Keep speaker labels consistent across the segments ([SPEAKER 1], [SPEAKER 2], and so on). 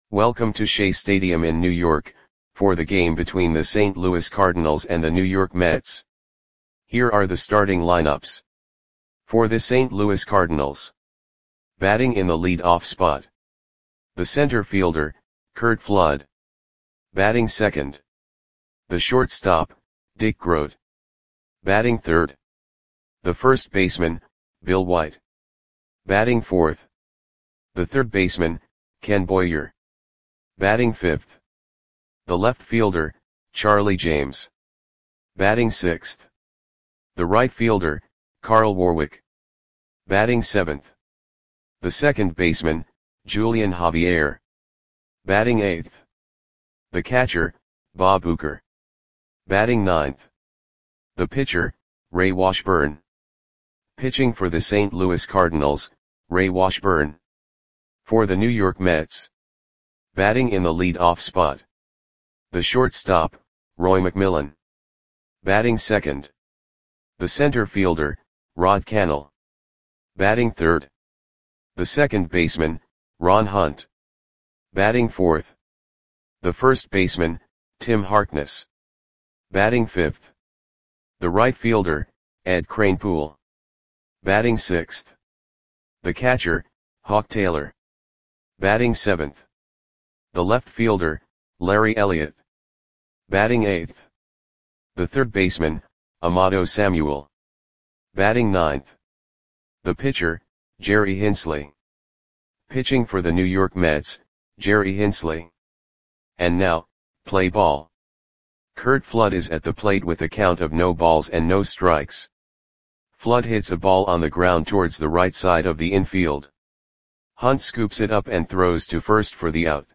[SPEAKER 1] Welcome to Shea Stadium in New York, for the game between the St. Louis Cardinals and the New York Mets. Here are the starting lineups. For the St. Louis Cardinals. Batting in the lead-off spot. The center fielder, Curt Flood. Batting second. The shortstop, Dick Groat. Batting third. The first baseman, Bill White. Batting fourth. The third baseman, Ken Boyer. Batting fifth. The left fielder, Charlie James. Batting sixth. The right fielder, Carl Warwick. Batting seventh. The second baseman, Julian Javier. Batting eighth. The catcher, Bob Uecker. Batting ninth. The pitcher, Ray Washburn. Pitching for the St. Louis Cardinals, Ray Washburn. For the New York Mets. Batting in the lead-off spot. The shortstop, Roy McMillan. Batting second. The center fielder, Rod Cannell. Batting third. The second baseman, Ron Hunt. Batting fourth. The first baseman, Tim Harkness. Batting fifth. The right fielder, Ed Kranepool. Batting sixth. The catcher, Hawk Taylor. Batting seventh. The left fielder, Larry Elliott. Batting eighth. The third baseman, Amato Samuel. Batting ninth. The pitcher, Jerry Hinsley. Pitching for the New York Mets, Jerry Hinsley. And now, play ball. Curt Flood is at the plate with a count of no balls and no strikes. Flood hits a ball on the ground towards the right side of the infield. Hunt scoops it up and throws to first for the out.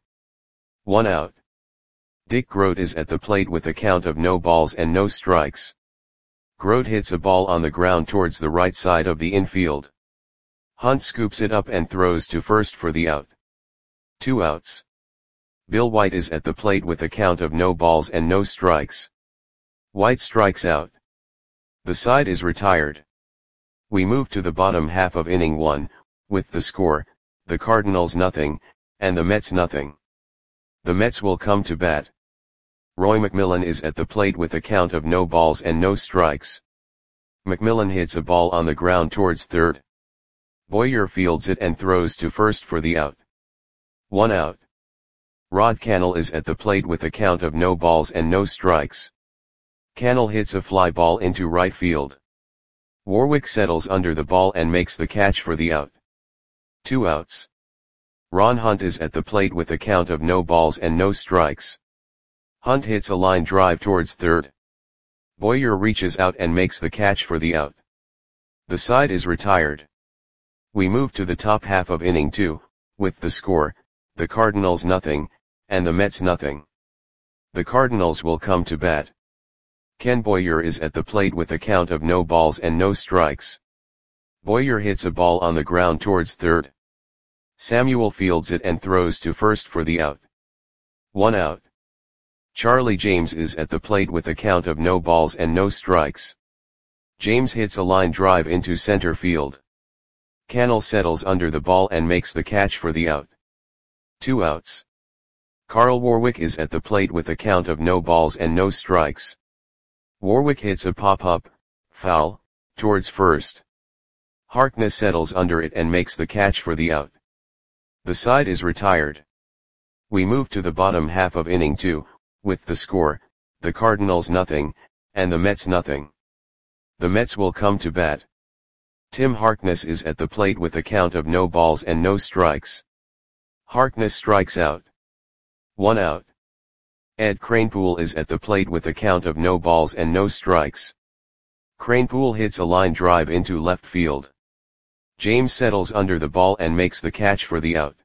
[SPEAKER 1] 1 out. Dick Groat is at the plate with a count of no balls and no strikes. Groat hits a ball on the ground towards the right side of the infield. Hunt scoops it up and throws to first for the out. 2 outs. Bill White is at the plate with a count of no balls and no strikes. White strikes out. The side is retired. We move to the bottom half of inning 1, with the score, the Cardinals nothing, and the Mets nothing. The Mets will come to bat. Roy McMillan is at the plate with a count of no balls and no strikes. McMillan hits a ball on the ground towards third. Boyer fields it and throws to first for the out. 1 out. Rod Cannell is at the plate with a count of no balls and no strikes. Cannell hits a fly ball into right field. Warwick settles under the ball and makes the catch for the out. 2 outs. Ron Hunt is at the plate with a count of no balls and no strikes. Hunt hits a line drive towards third. Boyer reaches out and makes the catch for the out. The side is retired. We move to the top half of inning 2, with the score, the Cardinals nothing, and the Mets nothing. The Cardinals will come to bat. Ken Boyer is at the plate with a count of no balls and no strikes. Boyer hits a ball on the ground towards third. Samuel fields it and throws to first for the out. 1 out. Charlie James is at the plate with a count of no balls and no strikes. James hits a line drive into center field. Cannell settles under the ball and makes the catch for the out. 2 outs. Carl Warwick is at the plate with a count of no balls and no strikes. Warwick hits a pop-up, foul, towards first. Harkness settles under it and makes the catch for the out. The side is retired. We move to the bottom half of inning 2, with the score, the Cardinals nothing, and the Mets nothing. The Mets will come to bat. Tim Harkness is at the plate with a count of no balls and no strikes. Harkness strikes out. 1 out. Ed Kranepool is at the plate with a count of no balls and no strikes. Kranepool hits a line drive into left field. James settles under the ball and makes the catch for the out.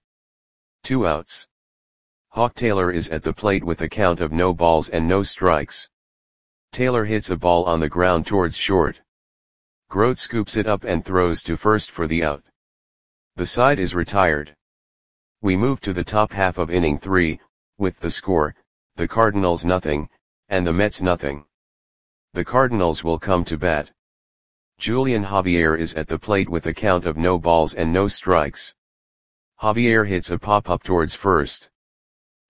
[SPEAKER 1] 2 outs. Hawk Taylor is at the plate with a count of no balls and no strikes. Taylor hits a ball on the ground towards short. Groat scoops it up and throws to first for the out. The side is retired. We move to the top half of inning 3, with the score, the Cardinals nothing, and the Mets nothing. The Cardinals will come to bat. Julian Javier is at the plate with a count of no balls and no strikes. Javier hits a pop-up towards first.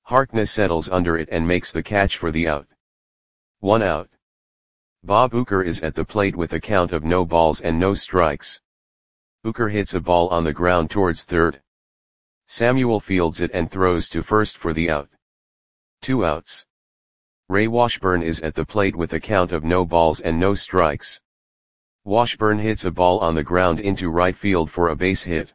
[SPEAKER 1] Harkness settles under it and makes the catch for the out. 1 out. Bob Uecker is at the plate with a count of no balls and no strikes. Uecker hits a ball on the ground towards third. Samuel fields it and throws to first for the out. 2 outs. Ray Washburn is at the plate with a count of no balls and no strikes. Washburn hits a ball on the ground into right field for a base hit.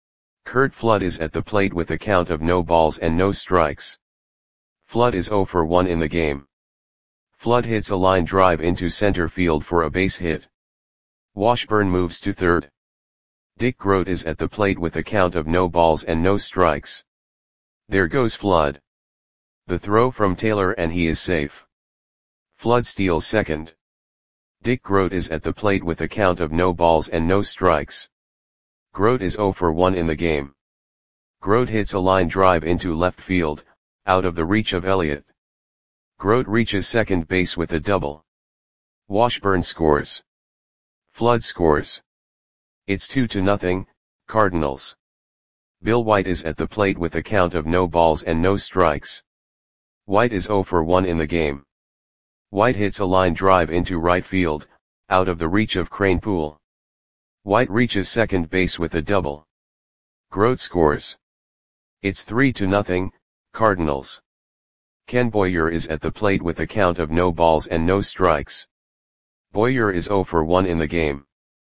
[SPEAKER 1] Curt Flood is at the plate with a count of no balls and no strikes. Flood is 0 for 1 in the game. Flood hits a line drive into center field for a base hit. Washburn moves to third. Dick Groat is at the plate with a count of no balls and no strikes. There goes Flood. The throw from Taylor and he is safe. Flood steals second. Dick Groat is at the plate with a count of no balls and no strikes. Groat is 0 for 1 in the game. Groat hits a line drive into left field, out of the reach of Elliott. Groat reaches second base with a double. Washburn scores. Flood scores. It's 2-0, Cardinals. Bill White is at the plate with a count of no balls and no strikes. White is 0 for 1 in the game. White hits a line drive into right field, out of the reach of Kranepool. White reaches second base with a double. Groat scores. It's 3-0, Cardinals. Ken Boyer is at the plate with a count of no balls and no strikes. Boyer is 0 for 1 in the game.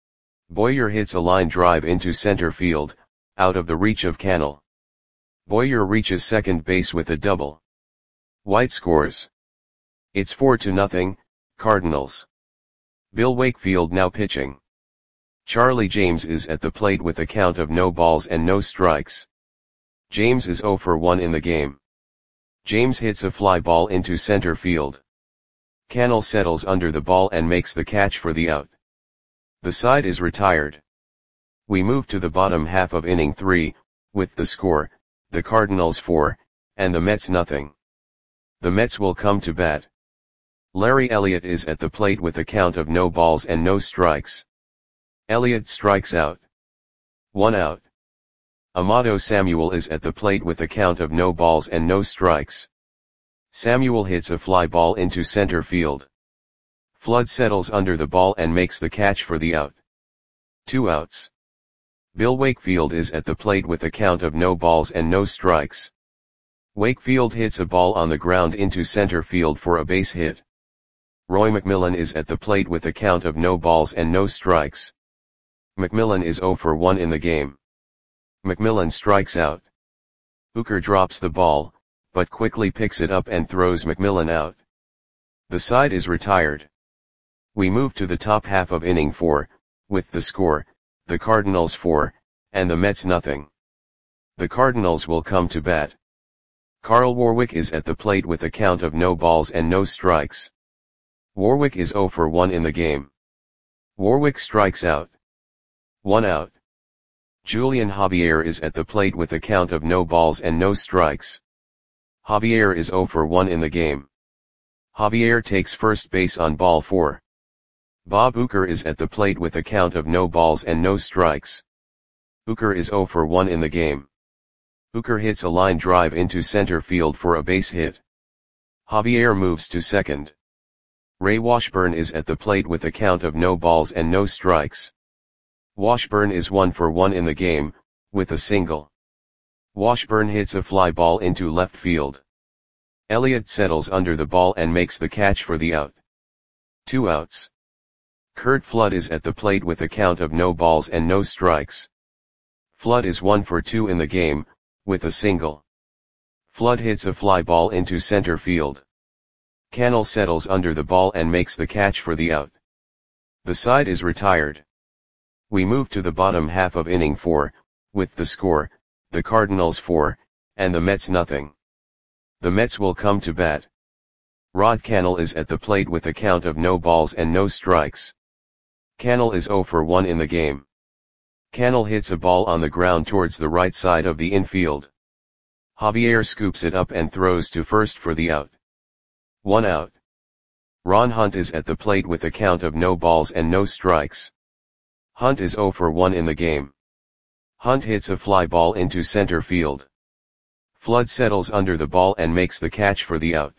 [SPEAKER 1] Boyer hits a line drive into center field, out of the reach of Cannell. Boyer reaches second base with a double. White scores. It's 4-0, Cardinals. Bill Wakefield now pitching. Charlie James is at the plate with a count of no balls and no strikes. James is 0 for 1 in the game. James hits a fly ball into center field. Cannell settles under the ball and makes the catch for the out. The side is retired. We move to the bottom half of inning 3, with the score, the Cardinals 4, and the Mets nothing. The Mets will come to bat. Larry Elliott is at the plate with a count of no balls and no strikes. Elliott strikes out. 1 out. Amato Samuel is at the plate with a count of no balls and no strikes. Samuel hits a fly ball into center field. Flood settles under the ball and makes the catch for the out. 2 outs. Bill Wakefield is at the plate with a count of no balls and no strikes. Wakefield hits a ball on the ground into center field for a base hit. Roy McMillan is at the plate with a count of no balls and no strikes. McMillan is 0 for 1 in the game. McMillan strikes out. Uecker drops the ball, but quickly picks it up and throws McMillan out. The side is retired. We move to the top half of inning 4, with the score, the Cardinals 4, and the Mets nothing. The Cardinals will come to bat. Carl Warwick is at the plate with a count of no balls and no strikes. Warwick is 0 for 1 in the game. Warwick strikes out. 1 out. Julian Javier is at the plate with a count of no balls and no strikes. Javier is 0 for 1 in the game. Javier takes first base on ball 4. Bob Uecker is at the plate with a count of no balls and no strikes. Uecker is 0 for 1 in the game. Uecker hits a line drive into center field for a base hit. Javier moves to second. Ray Washburn is at the plate with a count of no balls and no strikes. Washburn is 1 for 1 in the game, with a single. Washburn hits a fly ball into left field. Elliott settles under the ball and makes the catch for the out. 2 outs. Curt Flood is at the plate with a count of no balls and no strikes. Flood is 1 for 2 in the game, with a single. Flood hits a fly ball into center field. Cannell settles under the ball and makes the catch for the out. The side is retired. We move to the bottom half of inning 4, with the score, the Cardinals 4, and the Mets nothing. The Mets will come to bat. Rod Cannell is at the plate with a count of no balls and no strikes. Cannell is 0 for 1 in the game. Cannell hits a ball on the ground towards the right side of the infield. Javier scoops it up and throws to first for the out. 1 out. Ron Hunt is at the plate with a count of no balls and no strikes. Hunt is 0 for 1 in the game. Hunt hits a fly ball into center field. Flood settles under the ball and makes the catch for the out.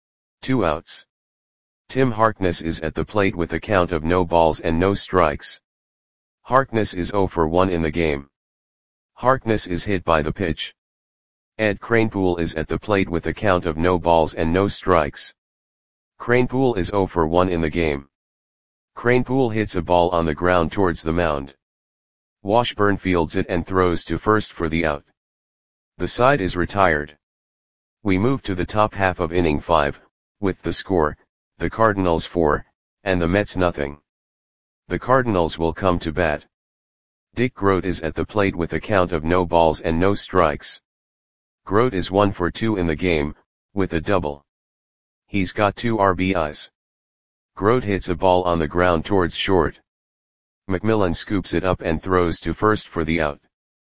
[SPEAKER 1] 2 outs. Tim Harkness is at the plate with a count of no balls and no strikes. Harkness is 0 for 1 in the game. Harkness is hit by the pitch. Ed Kranepool is at the plate with a count of no balls and no strikes. Kranepool is 0 for 1 in the game. Kranepool hits a ball on the ground towards the mound. Washburn fields it and throws to first for the out. The side is retired. We move to the top half of inning 5, with the score, the Cardinals 4, and the Mets nothing. The Cardinals will come to bat. Dick Groat is at the plate with a count of no balls and no strikes. Groat is 1 for 2 in the game, with a double. He's got 2 RBIs. Groat hits a ball on the ground towards short. McMillan scoops it up and throws to first for the out.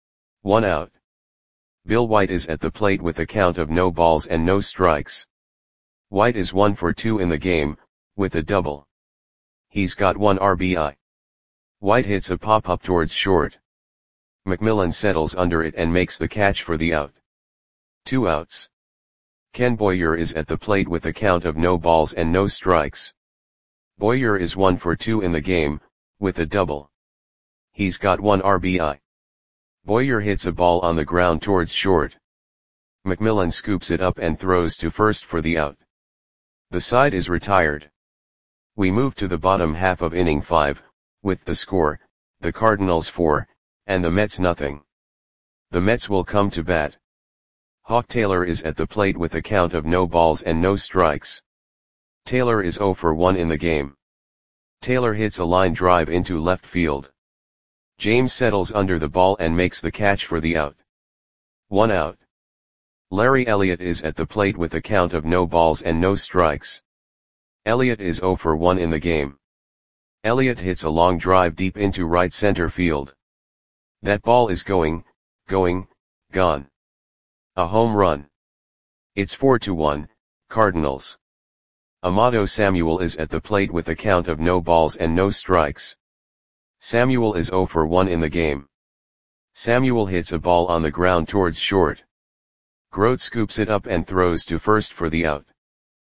[SPEAKER 1] 1 out. Bill White is at the plate with a count of no balls and no strikes. White is 1 for 2 in the game, with a double. He's got 1 RBI. White hits a pop-up towards short. McMillan settles under it and makes the catch for the out. 2 outs. Ken Boyer is at the plate with a count of no balls and no strikes. Boyer is 1 for 2 in the game, with a double. He's got 1 RBI. Boyer hits a ball on the ground towards short. McMillan scoops it up and throws to first for the out. The side is retired. We move to the bottom half of inning 5, with the score, the Cardinals 4, and the Mets nothing. The Mets will come to bat. Hawk Taylor is at the plate with a count of no balls and no strikes. Taylor is 0 for 1 in the game. Taylor hits a line drive into left field. James settles under the ball and makes the catch for the out. 1 out. Larry Elliott is at the plate with a count of no balls and no strikes. Elliott is 0 for 1 in the game. Elliott hits a long drive deep into right center field. That ball is gone. A home run. It's 4-1, Cardinals. Amado Samuel is at the plate with a count of no balls and no strikes. Samuel is 0 for 1 in the game. Samuel hits a ball on the ground towards short. Groat scoops it up and throws to first for the out.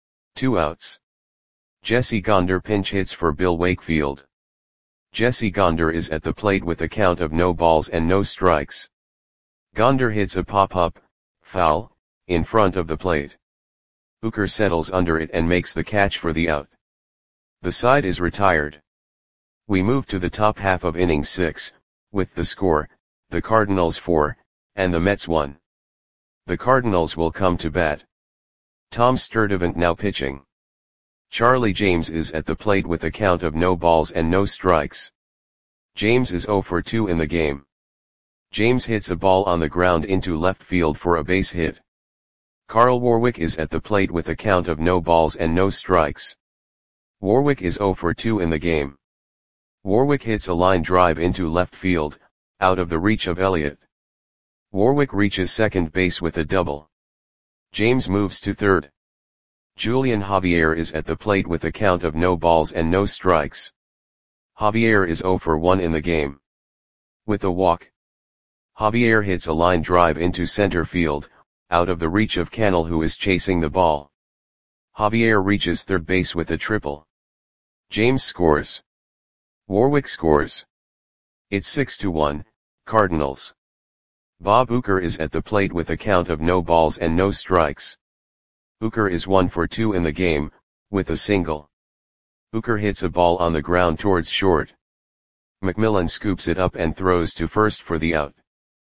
[SPEAKER 1] 2 outs. Jesse Gonder pinch hits for Bill Wakefield. Jesse Gonder is at the plate with a count of no balls and no strikes. Gonder hits a pop-up, foul, in front of the plate. Hooker settles under it and makes the catch for the out. The side is retired. We move to the top half of inning 6, with the score, the Cardinals 4, and the Mets 1. The Cardinals will come to bat. Tom Sturdivant now pitching. Charlie James is at the plate with a count of no balls and no strikes. James is 0 for 2 in the game. James hits a ball on the ground into left field for a base hit. Carl Warwick is at the plate with a count of no balls and no strikes. Warwick is 0 for 2 in the game. Warwick hits a line drive into left field, out of the reach of Elliott. Warwick reaches second base with a double. James moves to third. Julian Javier is at the plate with a count of no balls and no strikes. Javier is 0 for 1 in the game. With a walk. Javier hits a line drive into center field, out of the reach of Cannell who is chasing the ball. Javier reaches third base with a triple. James scores. Warwick scores. It's 6-1, Cardinals. Bob Uecker is at the plate with a count of no balls and no strikes. Uecker is 1 for 2 in the game, with a single. Uecker hits a ball on the ground towards short. McMillan scoops it up and throws to first for the out.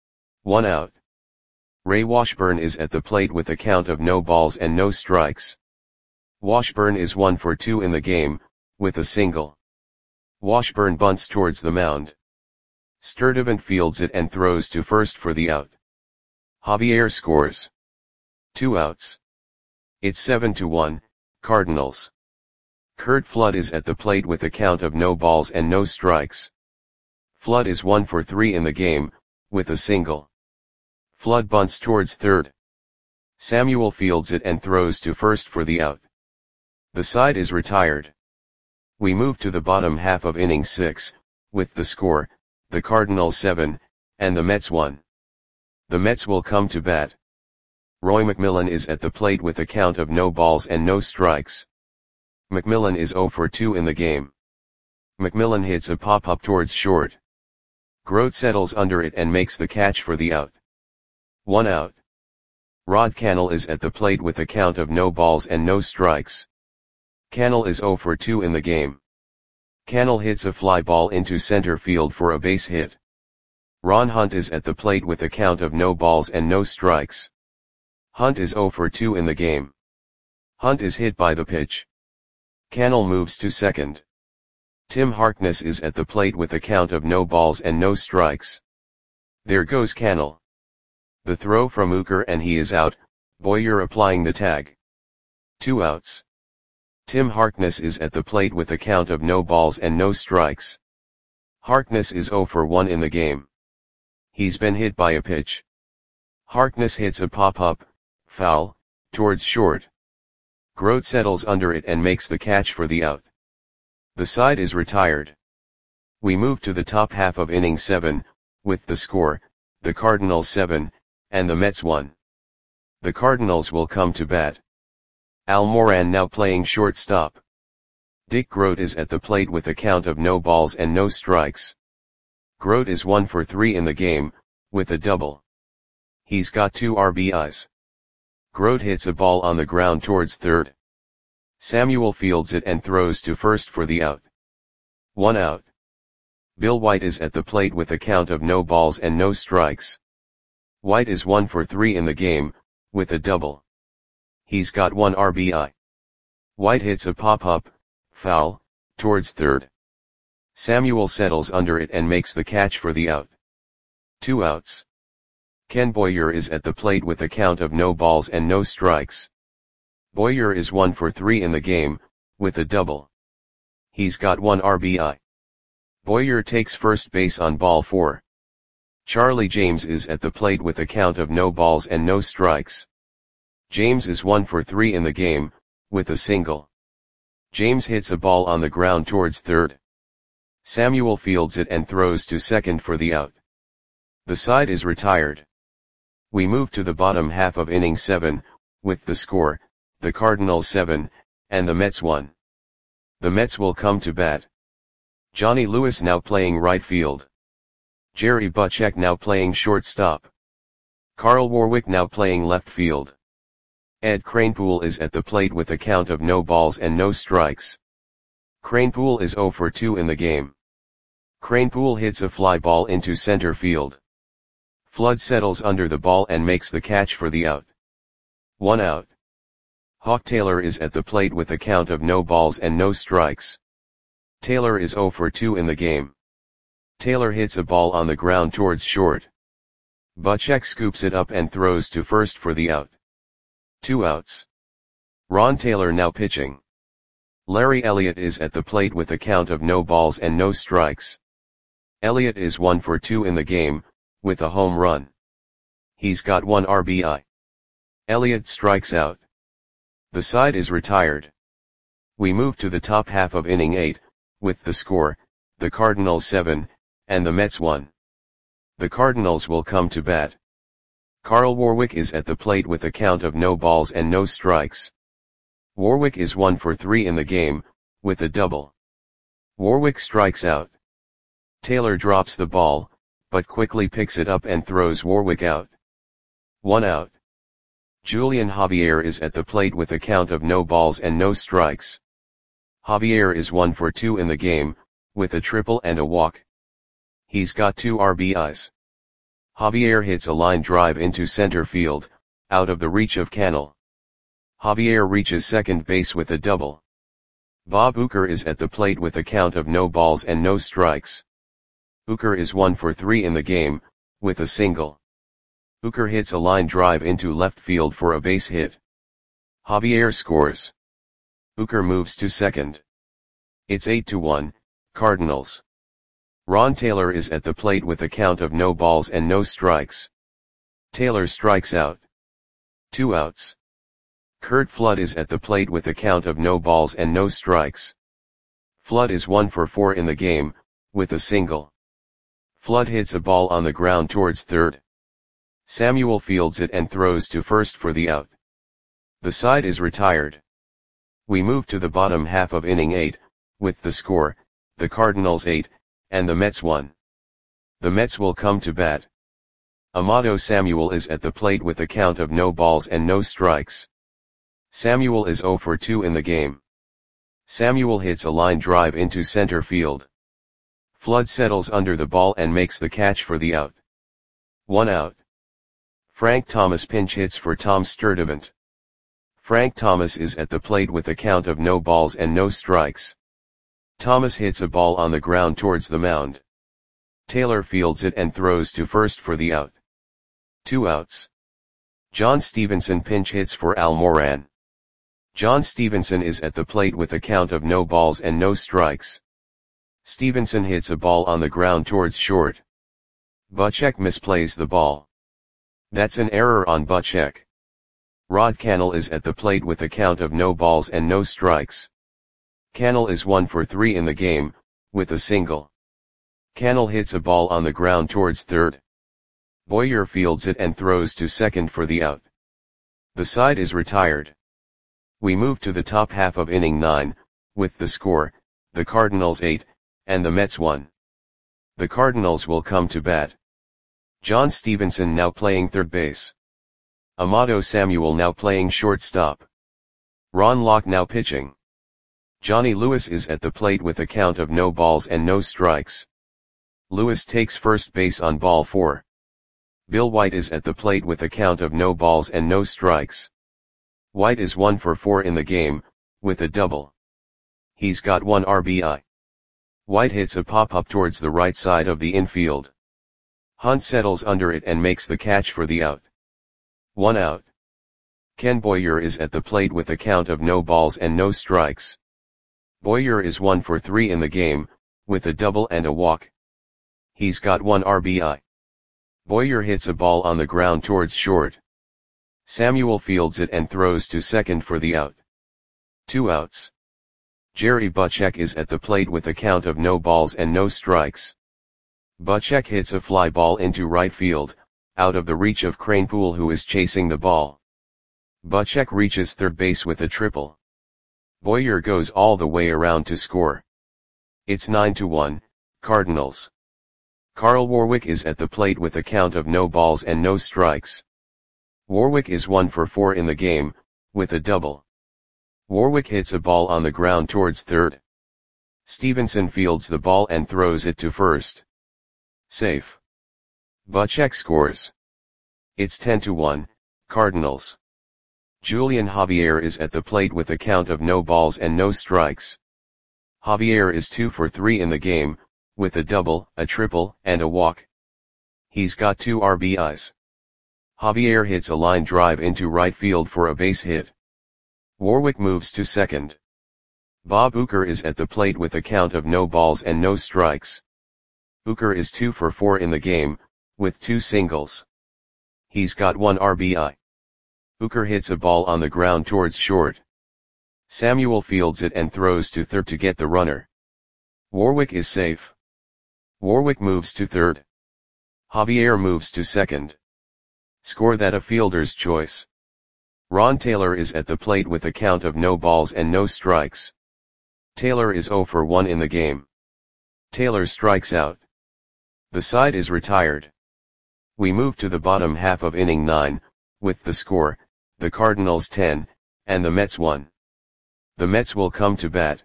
[SPEAKER 1] 1 out. Ray Washburn is at the plate with a count of no balls and no strikes. Washburn is 1 for 2 in the game, with a single. Washburn bunts towards the mound. Sturdivant fields it and throws to first for the out. Javier scores. 2 outs. It's 7-1, Cardinals. Curt Flood is at the plate with a count of no balls and no strikes. Flood is 1 for 3 in the game, with a single. Flood bunts towards third. Samuel fields it and throws to first for the out. The side is retired. We move to the bottom half of inning 6, with the score, the Cardinals 7, and the Mets 1. The Mets will come to bat. Roy McMillan is at the plate with a count of no balls and no strikes. McMillan is 0 for 2 in the game. McMillan hits a pop-up towards short. Grote settles under it and makes the catch for the out. 1 out. Rod Cannell is at the plate with a count of no balls and no strikes. Cannell is 0 for 2 in the game. Cannell hits a fly ball into center field for a base hit. Ron Hunt is at the plate with a count of no balls and no strikes. Hunt is 0 for 2 in the game. Hunt is hit by the pitch. Cannell moves to second. Tim Harkness is at the plate with a count of no balls and no strikes. There goes Cannell. The throw from Uecker and he is out, Boyer applying the tag. 2 outs. Tim Harkness is at the plate with a count of no balls and no strikes. Harkness is 0 for 1 in the game. He's been hit by a pitch. Harkness hits a pop-up, foul, towards short. Grote settles under it and makes the catch for the out. The side is retired. We move to the top half of inning 7, with the score, the Cardinals 7, and the Mets 1. The Cardinals will come to bat. Al Moran now playing shortstop. Dick Grote is at the plate with a count of no balls and no strikes. Grote is 1 for 3 in the game, with a double. He's got 2 RBIs. Grote hits a ball on the ground towards third. Samuel fields it and throws to first for the out. 1 out. Bill White is at the plate with a count of no balls and no strikes. White is 1 for 3 in the game, with a double. He's got 1 RBI. White hits a pop-up, foul, towards third. Samuel settles under it and makes the catch for the out. 2 outs. Ken Boyer is at the plate with a count of no balls and no strikes. Boyer is 1 for 3 in the game, with a double. He's got 1 RBI. Boyer takes first base on ball 4. Charlie James is at the plate with a count of no balls and no strikes. James is 1 for 3 in the game, with a single. James hits a ball on the ground towards third. Samuel fields it and throws to second for the out. The side is retired. We move to the bottom half of inning 7, with the score, the Cardinals 7, and the Mets 1. The Mets will come to bat. Johnny Lewis now playing right field. Jerry Butchek now playing shortstop. Carl Warwick now playing left field. Ed Kranepool is at the plate with a count of no balls and no strikes. Kranepool is 0 for 2 in the game. Kranepool hits a fly ball into center field. Flood settles under the ball and makes the catch for the out. 1 out. Hawk Taylor is at the plate with a count of no balls and no strikes. Taylor is 0 for 2 in the game. Taylor hits a ball on the ground towards short. Butchek scoops it up and throws to first for the out. 2 outs. Ron Taylor now pitching. Larry Elliott is at the plate with a count of no balls and no strikes. Elliott is 1 for 2 in the game, with a home run. He's got 1 RBI. Elliott strikes out. The side is retired. We move to the top half of inning 8, with the score, the Cardinals 7, and the Mets 1. The Cardinals will come to bat. Carl Warwick is at the plate with a count of no balls and no strikes. Warwick is 1 for 3 in the game, with a double. Warwick strikes out. Taylor drops the ball, but quickly picks it up and throws Warwick out. 1 out. Julian Javier is at the plate with a count of no balls and no strikes. Javier is 1 for 2 in the game, with a triple and a walk. He's got 2 RBIs. Javier hits a line drive into center field, out of the reach of Cannell. Javier reaches second base with a double. Bob Uecker is at the plate with a count of no balls and no strikes. Uecker is 1 for 3 in the game, with a single. Uecker hits a line drive into left field for a base hit. Javier scores. Uecker moves to second. It's 8-1, Cardinals. Ron Taylor is at the plate with a count of no balls and no strikes. Taylor strikes out. 2 outs. Curt Flood is at the plate with a count of no balls and no strikes. Flood is 1 for 4 in the game, with a single. Flood hits a ball on the ground towards third. Samuel fields it and throws to first for the out. The side is retired. We move to the bottom half of inning 8, with the score, the Cardinals 8, and the Mets 1. The Mets will come to bat. Amado Samuel is at the plate with a count of no balls and no strikes. Samuel is 0 for 2 in the game. Samuel hits a line drive into center field. Flood settles under the ball and makes the catch for the out. 1 out. Frank Thomas pinch hits for Tom Sturdivant. Frank Thomas is at the plate with a count of no balls and no strikes. Thomas hits a ball on the ground towards the mound. Taylor fields it and throws to first for the out. 2 outs. John Stevenson pinch hits for Al Moran. John Stevenson is at the plate with a count of no balls and no strikes. Stevenson hits a ball on the ground towards short. Butchek misplays the ball. That's an error on Butchek. Rod Cannell is at the plate with a count of no balls and no strikes. Cannell is 1 for 3 in the game, with a single. Cannell hits a ball on the ground towards third. Boyer fields it and throws to second for the out. The side is retired. We move to the top half of inning 9, with the score, the Cardinals 8, and the Mets 1. The Cardinals will come to bat. John Stevenson now playing third base. Amado Samuel now playing shortstop. Ron Locke now pitching. Johnny Lewis is at the plate with a count of no balls and no strikes. Lewis takes first base on ball 4. Bill White is at the plate with a count of no balls and no strikes. White is 1 for 4 in the game, with a double. He's got 1 RBI. White hits a pop-up towards the right side of the infield. Hunt settles under it and makes the catch for the out. 1 out. Ken Boyer is at the plate with a count of no balls and no strikes. Boyer is 1 for 3 in the game, with a double and a walk. He's got 1 RBI. Boyer hits a ball on the ground towards short. Samuel fields it and throws to second for the out. 2 outs. Jerry Butchek is at the plate with a count of no balls and no strikes. Butchek hits a fly ball into right field, out of the reach of Kranepool, who is chasing the ball. Butchek reaches third base with a triple. Boyer goes all the way around to score. It's 9-1, Cardinals. Carl Warwick is at the plate with a count of no balls and no strikes. Warwick is 1 for 4 in the game, with a double. Warwick hits a ball on the ground towards third. Stevenson fields the ball and throws it to first. Safe. Butchek scores. It's 10-1, Cardinals. Julian Javier is at the plate with a count of no balls and no strikes. Javier is 2 for 3 in the game, with a double, a triple, and a walk. He's got 2 RBIs. Javier hits a line drive into right field for a base hit. Warwick moves to second. Bob Uecker is at the plate with a count of no balls and no strikes. Uecker is 2 for 4 in the game, with 2 singles. He's got 1 RBI. Uecker hits a ball on the ground towards short. Samuel fields it and throws to third to get the runner. Warwick is safe. Warwick moves to third. Javier moves to second. Score that a fielder's choice. Ron Taylor is at the plate with a count of no balls and no strikes. Taylor is 0 for 1 in the game. Taylor strikes out. The side is retired. We move to the bottom half of inning 9, with the score, the Cardinals 10, and the Mets 1. The Mets will come to bat.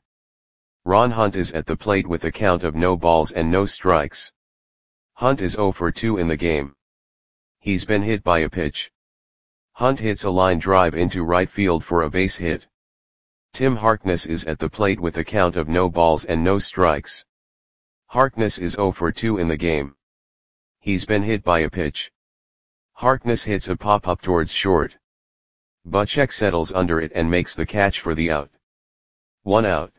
[SPEAKER 1] Ron Hunt is at the plate with a count of no balls and no strikes. Hunt is 0 for 2 in the game. He's been hit by a pitch. Hunt hits a line drive into right field for a base hit. Tim Harkness is at the plate with a count of no balls and no strikes. Harkness is 0 for 2 in the game. He's been hit by a pitch. Harkness hits a pop-up towards short. Butchek settles under it and makes the catch for the out. 1 out.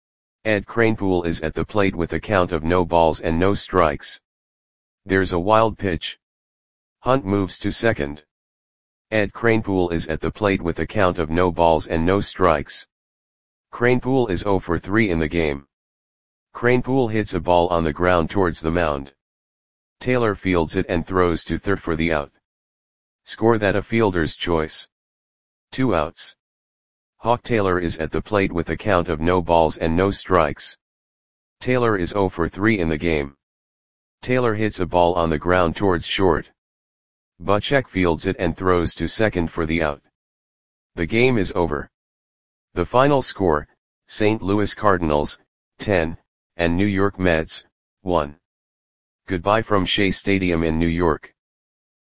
[SPEAKER 1] Ed Kranepool is at the plate with a count of no balls and no strikes. There's a wild pitch. Hunt moves to second. Ed Kranepool is at the plate with a count of no balls and no strikes. Kranepool is 0 for 3 in the game. Kranepool hits a ball on the ground towards the mound. Taylor fields it and throws to third for the out. Score that a fielder's choice. 2 outs. Hawk Taylor is at the plate with a count of no balls and no strikes. Taylor is 0 for 3 in the game. Taylor hits a ball on the ground towards short. Buchek fields it and throws to second for the out. The game is over. The final score, St. Louis Cardinals, 10, and New York Mets, 1. Goodbye from Shea Stadium in New York.